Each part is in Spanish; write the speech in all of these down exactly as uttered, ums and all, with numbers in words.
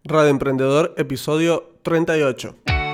Radio Emprendedor, episodio treinta y ocho.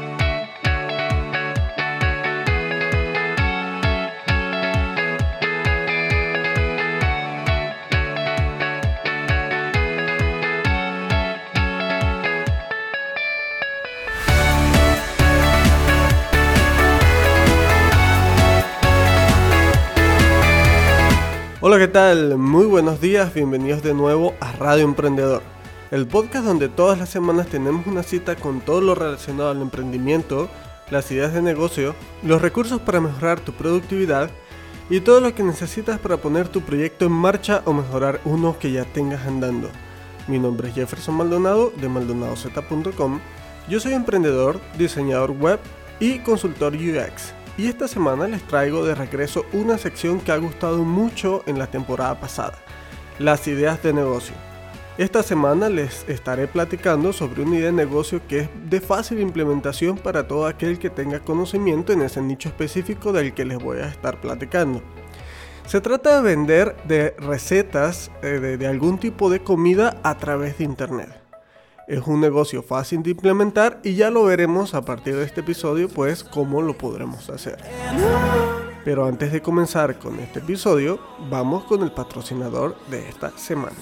Hola, ¿qué tal? Muy buenos días, bienvenidos de nuevo a Radio Emprendedor, el podcast donde todas las semanas tenemos una cita con todo lo relacionado al emprendimiento, las ideas de negocio, los recursos para mejorar tu productividad y todo lo que necesitas para poner tu proyecto en marcha o mejorar uno que ya tengas andando. Mi nombre es Jefferson Maldonado de maldonado z punto com. Yo soy emprendedor, diseñador web y consultor U X. Y esta semana les traigo de regreso una sección que ha gustado mucho en la temporada pasada, las ideas de negocio. Esta semana les estaré platicando sobre una idea de negocio que es de fácil implementación para todo aquel que tenga conocimiento en ese nicho específico del que les voy a estar platicando. Se trata de vender de recetas eh, de, de algún tipo de comida a través de internet. Es un negocio fácil de implementar y ya lo veremos a partir de este episodio, pues cómo lo podremos hacer. Pero antes de comenzar con este episodio, vamos con el patrocinador de esta semana.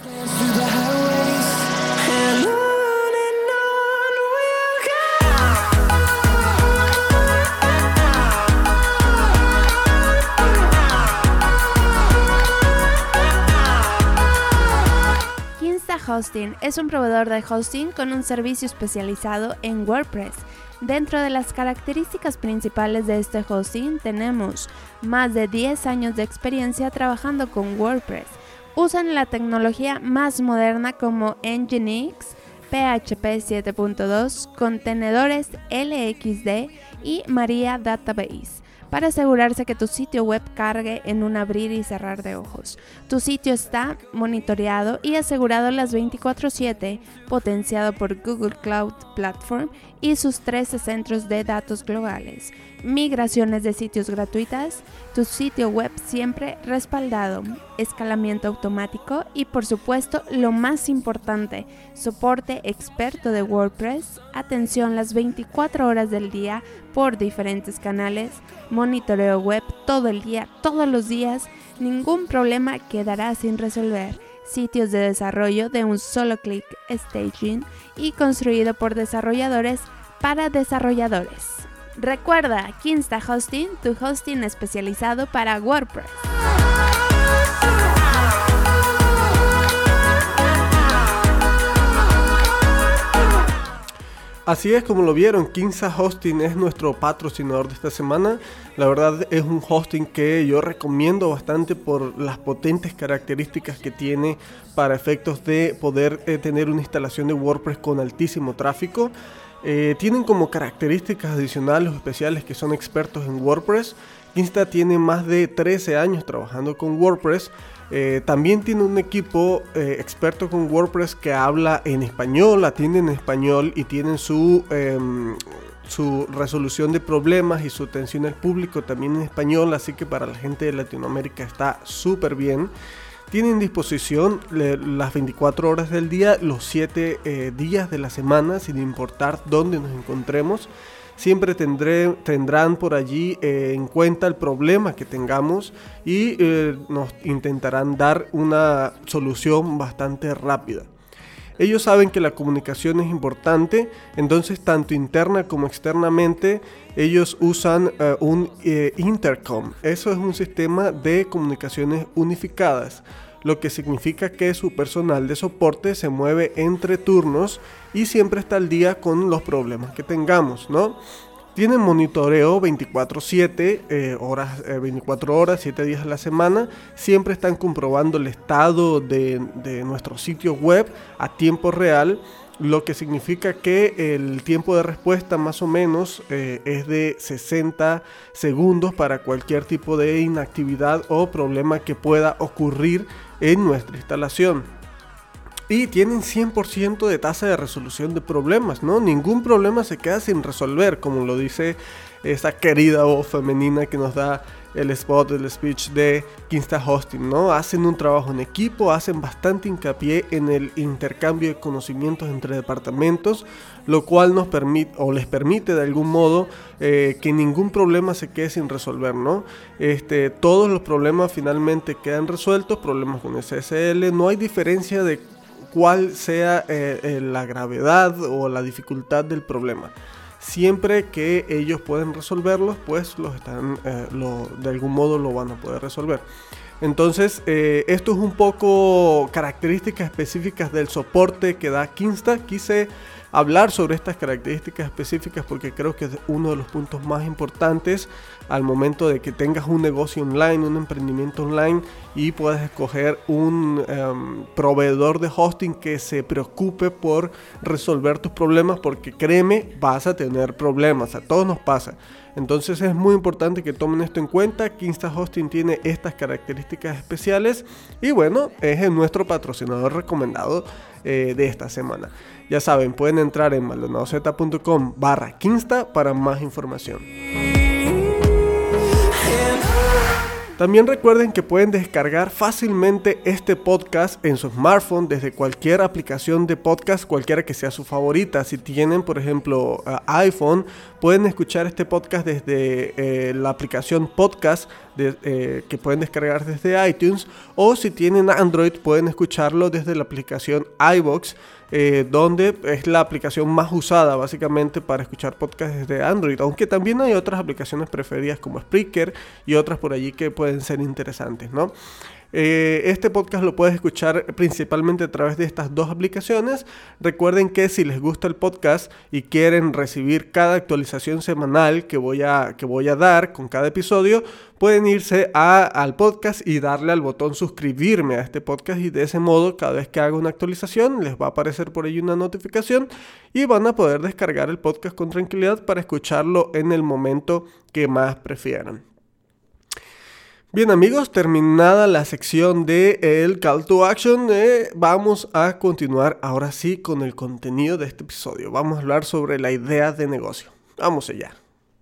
Hosting es un proveedor de hosting con un servicio especializado en WordPress. Dentro de las características principales de este hosting tenemos más de diez años de experiencia trabajando con WordPress. Usan la tecnología más moderna como Nginx, P H P siete punto dos, contenedores L X D y Maria Database, para asegurarse que tu sitio web cargue en un abrir y cerrar de ojos. Tu sitio está monitoreado y asegurado las veinticuatro siete, potenciado por Google Cloud Platform y sus trece centros de datos globales. Migraciones de sitios gratuitas, tu sitio web siempre respaldado, escalamiento automático y, por supuesto, lo más importante, soporte experto de WordPress, atención las veinticuatro horas del día por diferentes canales, monitoreo web todo el día, todos los días, ningún problema quedará sin resolver. Sitios de desarrollo de un solo clic, staging y construido por desarrolladores para desarrolladores. Recuerda, Kinsta Hosting, tu hosting especializado para WordPress. Así es, como lo vieron, Kinsta Hosting es nuestro patrocinador de esta semana. La verdad es un hosting que yo recomiendo bastante por las potentes características que tiene para efectos de poder eh, tener una instalación de WordPress con altísimo tráfico. Eh, tienen como características adicionales o especiales que son expertos en WordPress. Kinsta tiene más de trece años trabajando con WordPress. Eh, también tiene un equipo eh, experto con WordPress que habla en español, atiende en español y tienen su, eh, su resolución de problemas y su atención al público también en español, así que para la gente de Latinoamérica está súper bien. Tienen disposición le, las veinticuatro horas del día, los siete eh, días de la semana, sin importar dónde nos encontremos. Siempre tendré, tendrán por allí eh, en cuenta el problema que tengamos y eh, nos intentarán dar una solución bastante rápida. Ellos saben que la comunicación es importante, entonces tanto interna como externamente ellos usan uh, un eh, intercom. Eso es un sistema de comunicaciones unificadas, lo que significa que su personal de soporte se mueve entre turnos y siempre está al día con los problemas que tengamos, ¿no? Tienen monitoreo veinticuatro siete, eh, horas, eh, veinticuatro horas, siete días a la semana. Siempre están comprobando el estado de, de nuestro sitio web a tiempo real, lo que significa que el tiempo de respuesta más o menos eh, es de sesenta segundos para cualquier tipo de inactividad o problema que pueda ocurrir en nuestra instalación. Y tienen cien por ciento de tasa de resolución de problemas, ¿no? Ningún problema se queda sin resolver, como lo dice esa querida voz femenina que nos da el spot, el speech de Kinsta Hosting, ¿no? Hacen un trabajo en equipo, hacen bastante hincapié en el intercambio de conocimientos entre departamentos, lo cual nos permite o les permite de algún modo eh, que ningún problema se quede sin resolver, ¿no? Este, todos los problemas finalmente quedan resueltos, problemas con S S L, no hay diferencia de cuál sea eh, eh, la gravedad o la dificultad del problema. Siempre que ellos pueden resolverlos, pues los están, eh, lo, de algún modo lo van a poder resolver. Entonces, eh, esto es un poco características específicas del soporte que da Kinsta. Quise hablar sobre estas características específicas porque creo que es uno de los puntos más importantes al momento de que tengas un negocio online, un emprendimiento online y puedas escoger un um, proveedor de hosting que se preocupe por resolver tus problemas, porque créeme, vas a tener problemas, a todos nos pasa. Entonces es muy importante que tomen esto en cuenta. Kinsta Hosting tiene estas características especiales y bueno, es nuestro patrocinador recomendado eh, de esta semana. Ya saben, pueden entrar en maldonadozeta.com barra Kinsta para más información. También recuerden que pueden descargar fácilmente este podcast en su smartphone desde cualquier aplicación de podcast, cualquiera que sea su favorita. Si tienen, por ejemplo, uh, iPhone, pueden escuchar este podcast desde eh, la aplicación Podcast de, eh, que pueden descargar desde iTunes, o si tienen Android pueden escucharlo desde la aplicación iVoox, Eh, donde es la aplicación más usada básicamente para escuchar podcasts desde Android, aunque también hay otras aplicaciones preferidas como Spreaker y otras por allí que pueden ser interesantes, ¿no? Eh, este podcast lo puedes escuchar principalmente a través de estas dos aplicaciones. Recuerden que si les gusta el podcast y quieren recibir cada actualización semanal que voy a, que voy a dar con cada episodio, pueden irse a, al podcast y darle al botón suscribirme a este podcast, y de ese modo cada vez que haga una actualización les va a aparecer por ahí una notificación y van a poder descargar el podcast con tranquilidad para escucharlo en el momento que más prefieran. Bien amigos, terminada la sección de el Call to Action, eh, vamos a continuar ahora sí con el contenido de este episodio. Vamos a hablar sobre la idea de negocio. Vamos allá.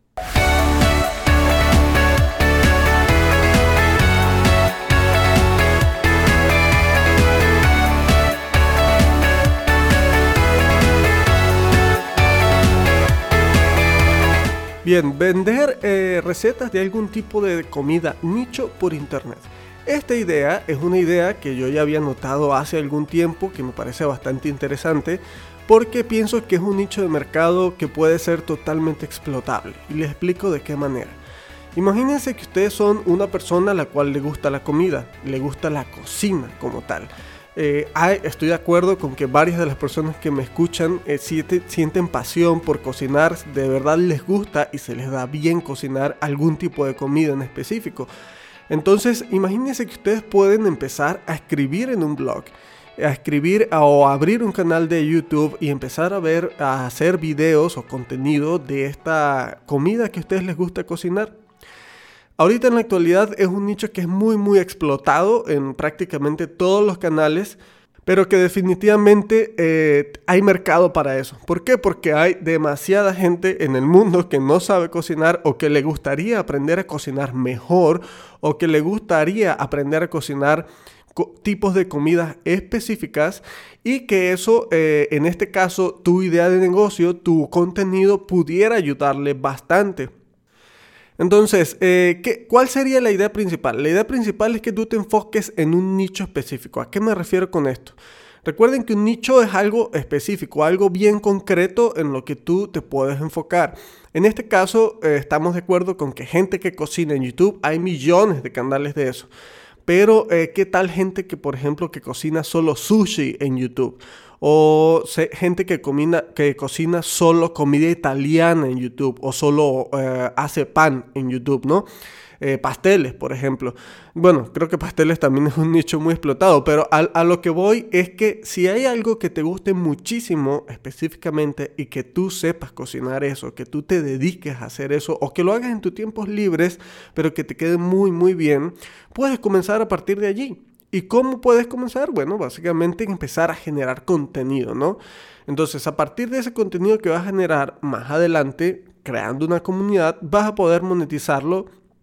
Bien, vender eh, recetas de algún tipo de comida nicho por internet. Esta idea es una idea que yo ya había notado hace algún tiempo, que me parece bastante interesante, porque pienso que es un nicho de mercado que puede ser totalmente explotable. Y les explico de qué manera. Imagínense que ustedes son una persona a la cual le gusta la comida, le gusta la cocina como tal. Eh, hay, estoy de acuerdo con que varias de las personas que me escuchan eh, siente, sienten pasión por cocinar, de verdad les gusta y se les da bien cocinar algún tipo de comida en específico. Entonces, imagínense que ustedes pueden empezar a escribir en un blog, a escribir a, o a abrir un canal de YouTube y empezar a ver, a hacer videos o contenido de esta comida que a ustedes les gusta cocinar. Ahorita en la actualidad es un nicho que es muy muy explotado en prácticamente todos los canales, pero que definitivamente eh, hay mercado para eso. ¿Por qué? Porque hay demasiada gente en el mundo que no sabe cocinar, o que le gustaría aprender a cocinar mejor, o que le gustaría aprender a cocinar co- tipos de comidas específicas, y que eso, eh, en este caso, tu idea de negocio, tu contenido pudiera ayudarle bastante. Entonces, eh, ¿qué, ¿cuál sería la idea principal? La idea principal es que tú te enfoques en un nicho específico. ¿A qué me refiero con esto? Recuerden que un nicho es algo específico, algo bien concreto en lo que tú te puedes enfocar. En este caso, eh, estamos de acuerdo con que gente que cocina en YouTube, hay millones de canales de eso. Pero, eh, ¿qué tal gente que, por ejemplo, que cocina solo sushi en YouTube? O se, gente que, comina, que cocina solo comida italiana en YouTube, o solo eh, hace pan en YouTube, ¿no? Eh, pasteles, por ejemplo. Bueno, creo que pasteles también es un nicho muy explotado, pero a, a lo que voy es que si hay algo que te guste muchísimo específicamente y que tú sepas cocinar eso, que tú te dediques a hacer eso, o que lo hagas en tus tiempos libres, pero que te quede muy muy bien, puedes comenzar a partir de allí. ¿Y cómo puedes comenzar? Bueno, básicamente empezar a generar contenido, ¿no? Entonces, a partir de ese contenido que vas a generar más adelante, creando una comunidad, vas a poder monetizarlo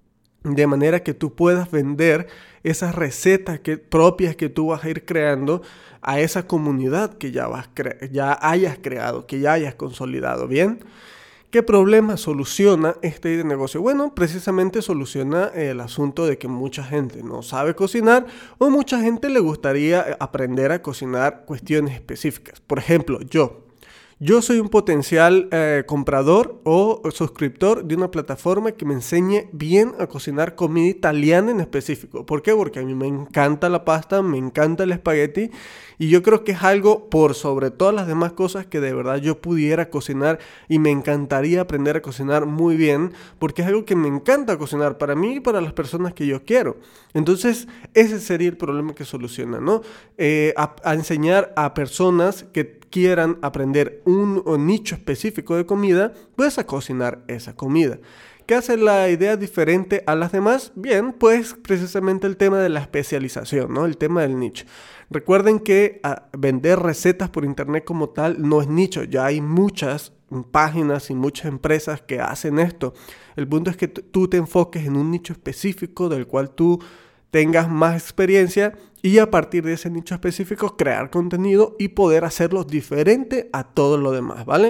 de manera que tú puedas vender esas recetas que, propias que tú vas a ir creando a esa comunidad que ya, vas cre- ya hayas creado, que ya hayas consolidado, ¿bien? ¿Qué problema soluciona este de negocio? Bueno, precisamente soluciona el asunto de que mucha gente no sabe cocinar o mucha gente le gustaría aprender a cocinar cuestiones específicas. Por ejemplo, yo. Yo soy un potencial eh, comprador o suscriptor de una plataforma que me enseñe bien a cocinar comida italiana en específico. ¿Por qué? Porque a mí me encanta la pasta, me encanta el espagueti y yo creo que es algo por sobre todas las demás cosas que de verdad yo pudiera cocinar y me encantaría aprender a cocinar muy bien porque es algo que me encanta cocinar para mí y para las personas que yo quiero. Entonces ese sería el problema que soluciona, ¿no? Eh, a, a enseñar a personas que quieran aprender un, un nicho específico de comida, pues a cocinar esa comida. ¿Qué hace la idea diferente a las demás? Bien, pues precisamente el tema de la especialización, ¿no? El tema del nicho. Recuerden que a, vender recetas por internet como tal no es nicho, ya hay muchas páginas y muchas empresas que hacen esto. El punto es que t- tú te enfoques en un nicho específico del cual tú tengas más experiencia y a partir de ese nicho específico crear contenido y poder hacerlo diferente a todo lo demás, ¿vale?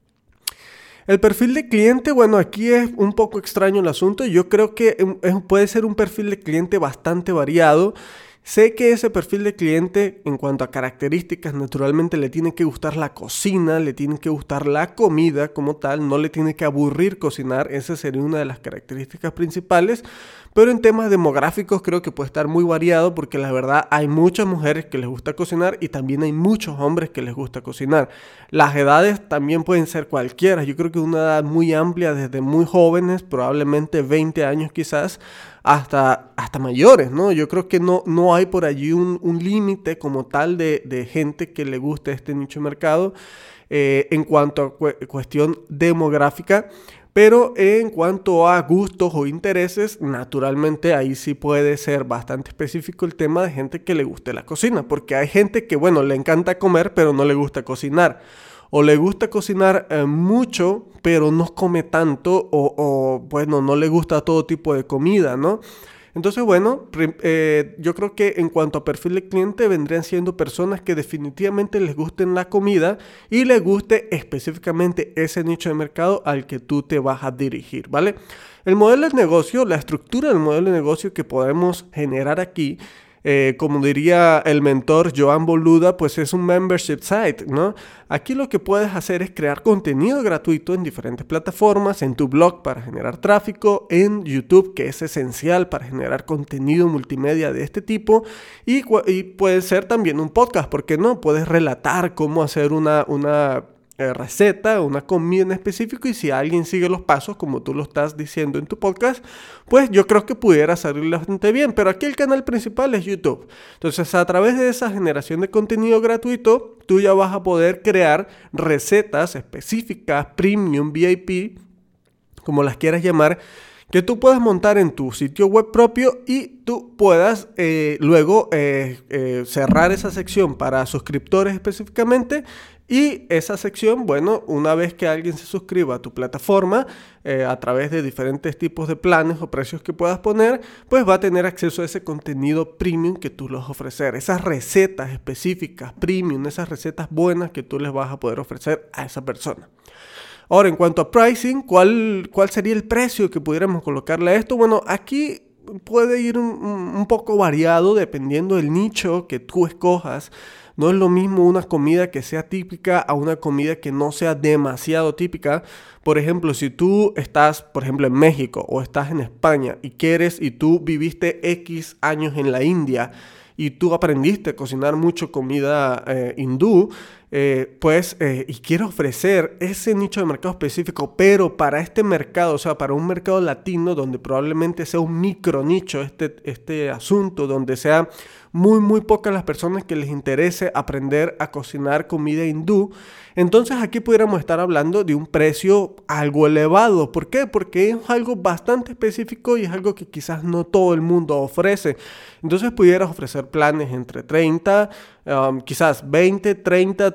El perfil de cliente, bueno, aquí es un poco extraño el asunto. Yo creo que es, puede ser un perfil de cliente bastante variado. Sé que ese perfil de cliente, en cuanto a características, naturalmente le tiene que gustar la cocina, le tiene que gustar la comida como tal, no le tiene que aburrir cocinar, esa sería una de las características principales. Pero en temas demográficos creo que puede estar muy variado porque la verdad hay muchas mujeres que les gusta cocinar y también hay muchos hombres que les gusta cocinar. Las edades también pueden ser cualquiera, yo creo que una edad muy amplia desde muy jóvenes, probablemente veinte años quizás, hasta, hasta mayores, ¿no? Yo creo que no, no hay por allí un, un límite como tal de, de gente que le guste este nicho de mercado eh, en cuanto a cu- cuestión demográfica. Pero en cuanto a gustos o intereses, naturalmente ahí sí puede ser bastante específico el tema de gente que le guste la cocina. Porque hay gente que, bueno, le encanta comer, pero no le gusta cocinar. O le gusta cocinar eh, mucho, pero no come tanto. O, o, bueno, no le gusta todo tipo de comida, ¿no? Entonces, bueno, eh, yo creo que en cuanto a perfil de cliente vendrían siendo personas que definitivamente les gusten la comida y les guste específicamente ese nicho de mercado al que tú te vas a dirigir, ¿vale? El modelo de negocio, la estructura del modelo de negocio que podemos generar aquí, Eh, como diría el mentor Joan Boluda, pues es un membership site, ¿no? Aquí lo que puedes hacer es crear contenido gratuito en diferentes plataformas, en tu blog para generar tráfico, en YouTube, que es esencial para generar contenido multimedia de este tipo, y, y puede ser también un podcast, ¿por qué no? Puedes relatar cómo hacer una... una Eh, receta, una comida en específico, y si alguien sigue los pasos como tú lo estás diciendo en tu podcast, pues yo creo que pudiera salir bastante bien. Pero aquí el canal principal es YouTube. Entonces, a través de esa generación de contenido gratuito, tú ya vas a poder crear recetas específicas, premium, V I P, como las quieras llamar, que tú puedas montar en tu sitio web propio y tú puedas eh, luego eh, eh, cerrar esa sección para suscriptores específicamente. Y esa sección, bueno, una vez que alguien se suscriba a tu plataforma eh, a través de diferentes tipos de planes o precios que puedas poner, pues va a tener acceso a ese contenido premium que tú les vas a ofrecer. Esas recetas específicas, premium, esas recetas buenas que tú les vas a poder ofrecer a esa persona. Ahora, en cuanto a pricing, ¿cuál, cuál sería el precio que pudiéramos colocarle a esto? Bueno, aquí puede ir un, un poco variado dependiendo del nicho que tú escojas. No es lo mismo una comida que sea típica a una comida que no sea demasiado típica. Por ejemplo, si tú estás, por ejemplo, en México o estás en España y quieres y tú viviste X años en la India y tú aprendiste a cocinar mucho comida eh, hindú, eh, pues, eh, y quieres ofrecer ese nicho de mercado específico, pero para este mercado, o sea, para un mercado latino donde probablemente sea un micro nicho este, este asunto, donde sea muy, muy pocas las personas que les interese aprender a cocinar comida hindú, entonces aquí pudiéramos estar hablando de un precio algo elevado. ¿Por qué? Porque es algo bastante específico y es algo que quizás no todo el mundo ofrece. Entonces pudieras ofrecer planes entre treinta, um, quizás veinte, treinta,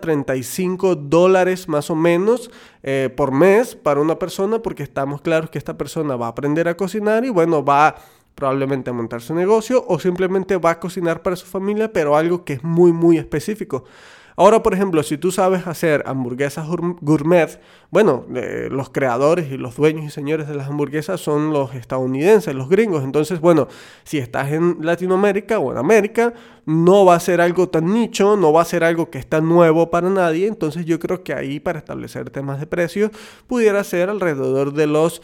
treinta y cinco dólares más o menos eh, por mes para una persona, porque estamos claros que esta persona va a aprender a cocinar y bueno, va probablemente a montar su negocio o simplemente va a cocinar para su familia, pero algo que es muy muy específico. Ahora, por ejemplo, si tú sabes hacer hamburguesas gourmet, bueno, eh, los creadores y los dueños y señores de las hamburguesas son los estadounidenses, los gringos. Entonces, bueno, si estás en Latinoamérica o en América, no va a ser algo tan nicho, no va a ser algo que está nuevo para nadie. Entonces, yo creo que ahí para establecer temas de precios pudiera ser alrededor de los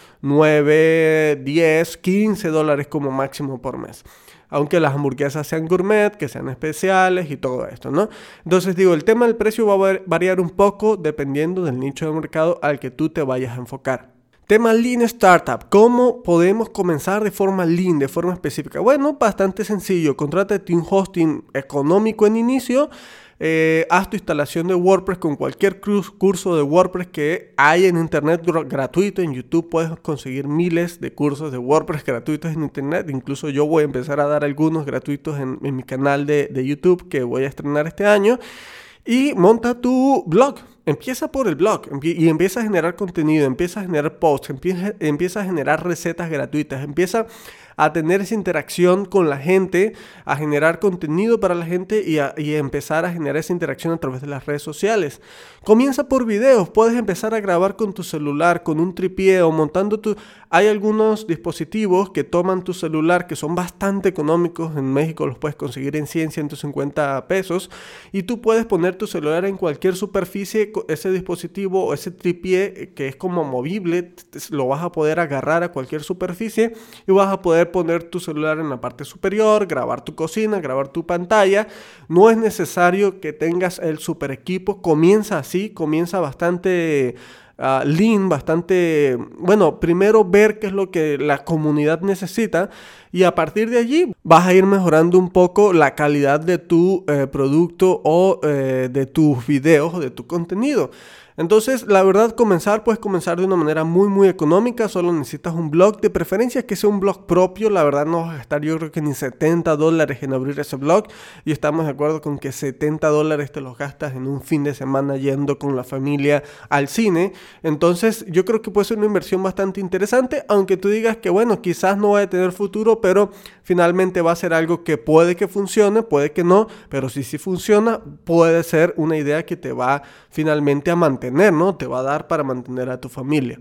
nueve, diez, quince dólares como máximo por mes. Aunque las hamburguesas sean gourmet, que sean especiales y todo esto, ¿no? Entonces digo, el tema del precio va a variar un poco dependiendo del nicho de mercado al que tú te vayas a enfocar. Tema Lean Startup. ¿Cómo podemos comenzar de forma lean, de forma específica? Bueno, bastante sencillo. Contrátate un hosting económico en inicio. Eh, haz tu instalación de WordPress con cualquier curso de WordPress que hay en internet gratuito. En YouTube puedes conseguir miles de cursos de WordPress gratuitos en internet. Incluso yo voy a empezar a dar algunos gratuitos en, en mi canal de, de YouTube que voy a estrenar este año. Y monta tu blog. Empieza por el blog y empieza a generar contenido, empieza a generar posts, empieza, empieza a generar recetas gratuitas, empieza a tener esa interacción con la gente, a generar contenido para la gente y a, y a empezar a generar esa interacción a través de las redes sociales. Comienza por videos, puedes empezar a grabar con tu celular, con un tripié o montando tu... Hay algunos dispositivos que toman tu celular que son bastante económicos, en México los puedes conseguir en cien, ciento cincuenta pesos y tú puedes poner tu celular en cualquier superficie, ese dispositivo o ese tripié que es como movible, lo vas a poder agarrar a cualquier superficie y vas a poder poner tu celular en la parte superior, grabar tu cocina, grabar tu pantalla. No es necesario que tengas el super equipo, comienza así, comienza bastante uh, lean, bastante, bueno, primero ver qué es lo que la comunidad necesita y a partir de allí vas a ir mejorando un poco la calidad de tu eh, producto o eh, de tus videos o de tu contenido. Entonces, la verdad, comenzar, puedes comenzar de una manera muy, muy económica. Solo necesitas un blog, de preferencia que sea un blog propio. La verdad, no vas a gastar yo creo que ni setenta dólares en abrir ese blog. Y estamos de acuerdo con que setenta dólares te los gastas en un fin de semana yendo con la familia al cine. Entonces, yo creo que puede ser una inversión bastante interesante. Aunque tú digas que, bueno, quizás no va a tener futuro, pero finalmente va a ser algo que puede que funcione, puede que no. Pero si sí funciona, puede ser una idea que te va finalmente a mantener. ¿no? Te va a dar para mantener a tu familia.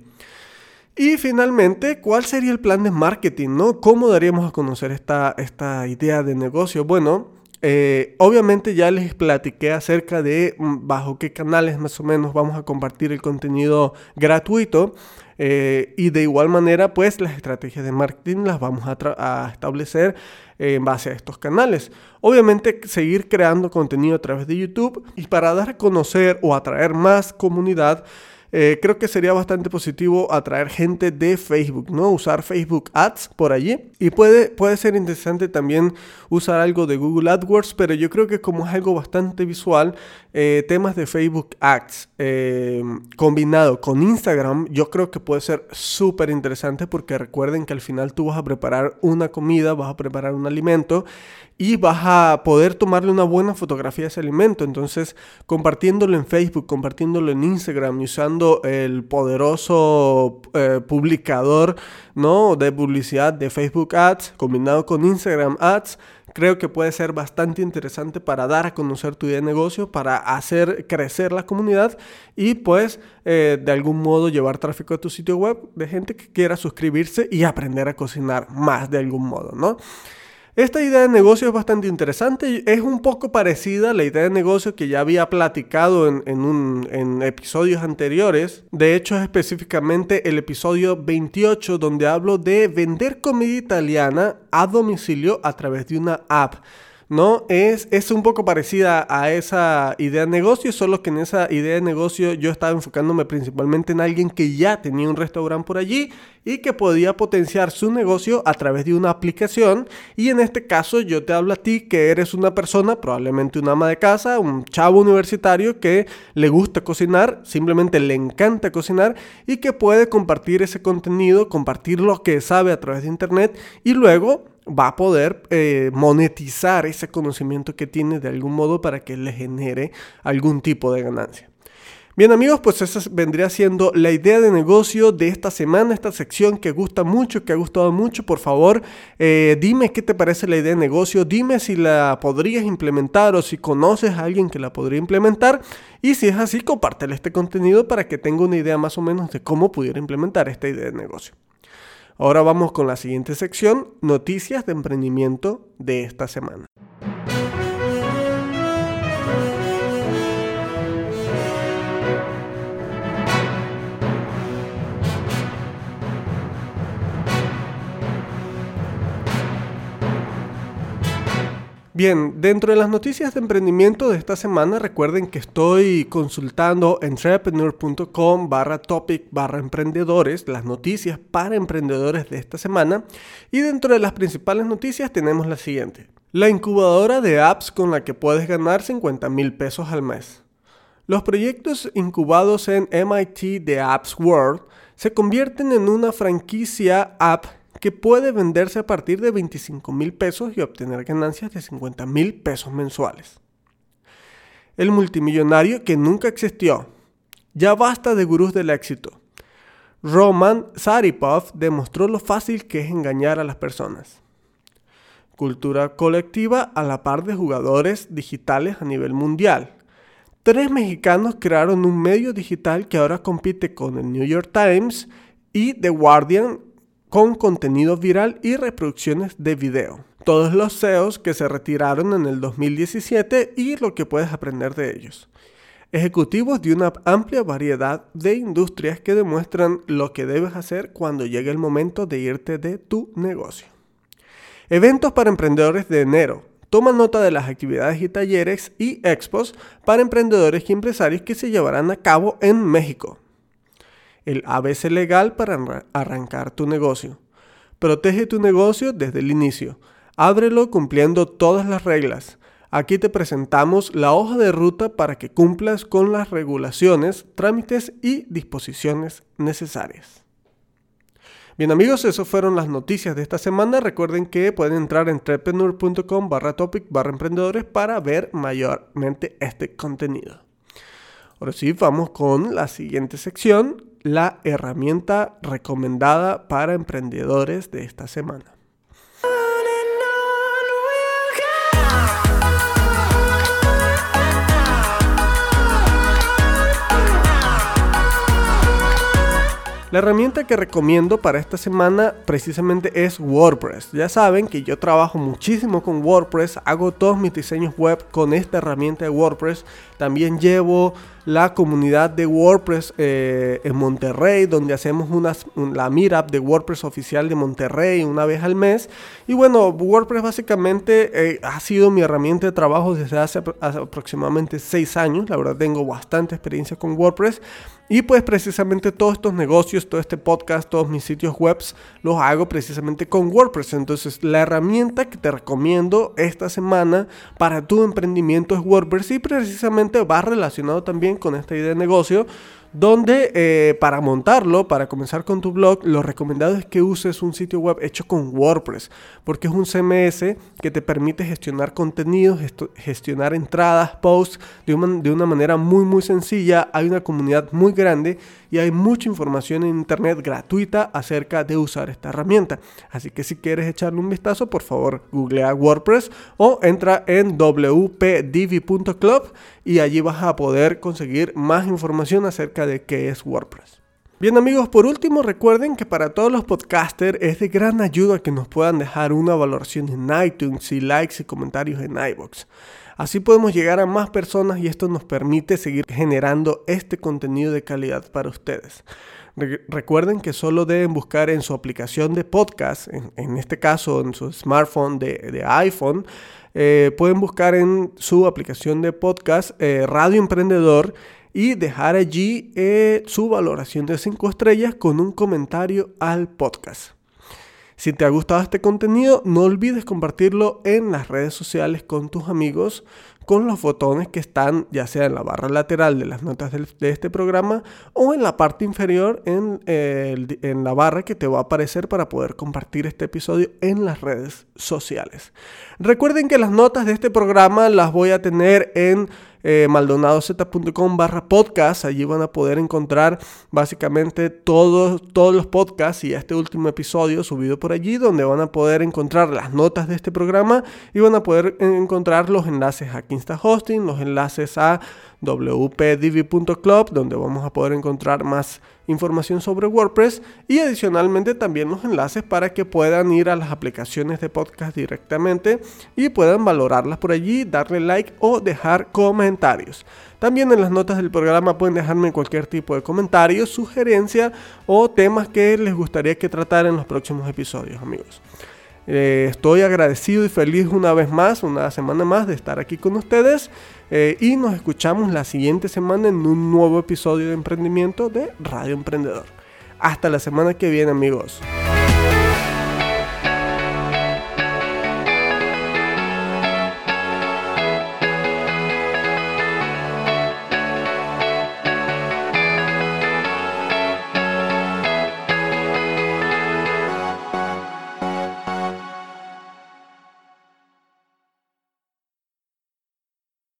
Y finalmente, ¿cuál sería el plan de marketing, ¿no? ¿Cómo daríamos a conocer esta, esta idea de negocio? Bueno, eh, obviamente ya les platiqué acerca de bajo qué canales más o menos vamos a compartir el contenido gratuito. Eh, y de igual manera, pues las estrategias de marketing las vamos a, a establecer eh, en base a estos canales. Obviamente, seguir creando contenido a través de YouTube y para dar a conocer o atraer más comunidad, eh, creo que sería bastante positivo atraer gente de Facebook, ¿no? Usar Facebook Ads por allí. Y puede, puede ser interesante también usar algo de Google AdWords, pero yo creo que como es algo bastante visual, eh, temas de Facebook Ads eh, combinado con Instagram, yo creo que puede ser súper interesante porque recuerden que al final tú vas a preparar una comida, vas a preparar un alimento y vas a poder tomarle una buena fotografía a ese alimento. Entonces, compartiéndolo en Facebook, compartiéndolo en Instagram y usando el poderoso eh, publicador, ¿no? de publicidad de Facebook Ads combinado con Instagram Ads, creo que puede ser bastante interesante para dar a conocer tu idea de negocio, para hacer crecer la comunidad y pues eh, de algún modo llevar tráfico a tu sitio web de gente que quiera suscribirse y aprender a cocinar más de algún modo, ¿no? Esta idea de negocio es bastante interesante, es un poco parecida a la idea de negocio que ya había platicado en, en, un, en episodios anteriores. De hecho, es específicamente el episodio veintiocho donde hablo de vender comida italiana a domicilio a través de una app. ¿No? Es, es un poco parecida a esa idea de negocio, solo que en esa idea de negocio yo estaba enfocándome principalmente en alguien que ya tenía un restaurante por allí y que podía potenciar su negocio a través de una aplicación. Y en este caso yo te hablo a ti que eres una persona, probablemente una ama de casa, un chavo universitario que le gusta cocinar, simplemente le encanta cocinar y que puede compartir ese contenido, compartir lo que sabe a través de internet y luego va a poder eh, monetizar ese conocimiento que tiene de algún modo para que le genere algún tipo de ganancia. Bien amigos, pues esa vendría siendo la idea de negocio de esta semana, esta sección que gusta mucho, que ha gustado mucho. Por favor, eh, dime qué te parece la idea de negocio, dime si la podrías implementar o si conoces a alguien que la podría implementar. Y si es así, compártele este contenido para que tenga una idea más o menos de cómo pudiera implementar esta idea de negocio. Ahora vamos con la siguiente sección, noticias de emprendimiento de esta semana. Bien, dentro de las noticias de emprendimiento de esta semana, recuerden que estoy consultando entrepreneur punto com barra topic barra emprendedores, las noticias para emprendedores de esta semana. Y dentro de las principales noticias tenemos la siguiente. La incubadora de apps con la que puedes ganar cincuenta mil pesos al mes. Los proyectos incubados en M I T The Apps World se convierten en una franquicia app que puede venderse a partir de veinticinco mil pesos y obtener ganancias de cincuenta mil pesos mensuales. El multimillonario que nunca existió. Ya basta de gurús del éxito. Roman Zaripov demostró lo fácil que es engañar a las personas. Cultura colectiva a la par de jugadores digitales a nivel mundial. Tres mexicanos crearon un medio digital que ahora compite con el New York Times y The Guardian con contenido viral y reproducciones de video. Todos los C E Os que se retiraron en el dos mil diecisiete y lo que puedes aprender de ellos. Ejecutivos de una amplia variedad de industrias que demuestran lo que debes hacer cuando llegue el momento de irte de tu negocio. Eventos para emprendedores de enero. Toma nota de las actividades y talleres y expos para emprendedores y empresarios que se llevarán a cabo en México. El A B C legal para arrancar tu negocio. Protege tu negocio desde el inicio. Ábrelo cumpliendo todas las reglas. Aquí te presentamos la hoja de ruta para que cumplas con las regulaciones, trámites y disposiciones necesarias. Bien amigos, esas fueron las noticias de esta semana. Recuerden que pueden entrar en entrepreneur punto com barra topic barra emprendedores para ver mayormente este contenido. Ahora sí, vamos con la siguiente sección, la herramienta recomendada para emprendedores de esta semana. La herramienta que recomiendo para esta semana precisamente es WordPress. Ya saben que yo trabajo muchísimo con WordPress, hago todos mis diseños web con esta herramienta de WordPress. También llevo la comunidad de WordPress eh, en Monterrey, donde hacemos una, la meetup de WordPress oficial de Monterrey una vez al mes. Y bueno, WordPress básicamente eh, ha sido mi herramienta de trabajo desde hace, hace aproximadamente seis años. La verdad tengo bastante experiencia con WordPress. Y pues precisamente todos estos negocios, todo este podcast, todos mis sitios web los hago precisamente con WordPress. Entonces la herramienta que te recomiendo esta semana para tu emprendimiento es WordPress y precisamente va relacionado también con esta idea de negocio, donde eh, para montarlo, para comenzar con tu blog, lo recomendado es que uses un sitio web hecho con WordPress, porque es un C M S que te permite gestionar contenidos, gestionar entradas, posts de una, de una manera muy muy sencilla. Hay una comunidad muy grande y hay mucha información en internet gratuita acerca de usar esta herramienta. Así que si quieres echarle un vistazo, por favor googlea WordPress o entra en w p divi punto club y allí vas a poder conseguir más información acerca de qué es WordPress. Bien amigos, por último recuerden que para todos los podcasters es de gran ayuda que nos puedan dejar una valoración en iTunes y likes y comentarios en iVoox. Así podemos llegar a más personas y esto nos permite seguir generando este contenido de calidad para ustedes. Re- recuerden que solo deben buscar en su aplicación de podcast, en, en este caso en su smartphone de, de iPhone, eh, pueden buscar en su aplicación de podcast eh, Radio Emprendedor y dejar allí eh, su valoración de cinco estrellas con un comentario al podcast. Si te ha gustado este contenido, no olvides compartirlo en las redes sociales con tus amigos con los botones que están ya sea en la barra lateral de las notas del, de este programa o en la parte inferior en, eh, el, en la barra que te va a aparecer para poder compartir este episodio en las redes sociales. Recuerden que las notas de este programa las voy a tener en Eh, maldonadozeta.com barra podcast. Allí van a poder encontrar básicamente todos, todos los podcasts y este último episodio subido por allí, donde van a poder encontrar las notas de este programa y van a poder encontrar los enlaces a Kinsta Hosting, los enlaces a w p d b punto club, donde vamos a poder encontrar más información sobre WordPress, y adicionalmente también los enlaces para que puedan ir a las aplicaciones de podcast directamente y puedan valorarlas por allí, darle like o dejar comentarios. También en las notas del programa pueden dejarme cualquier tipo de comentario, sugerencia o temas que les gustaría que tratara en los próximos episodios, amigos. Eh, estoy agradecido y feliz una vez más, una semana más de estar aquí con ustedes, eh, y nos escuchamos la siguiente semana en un nuevo episodio de emprendimiento de Radio Emprendedor. Hasta la semana que viene, amigos.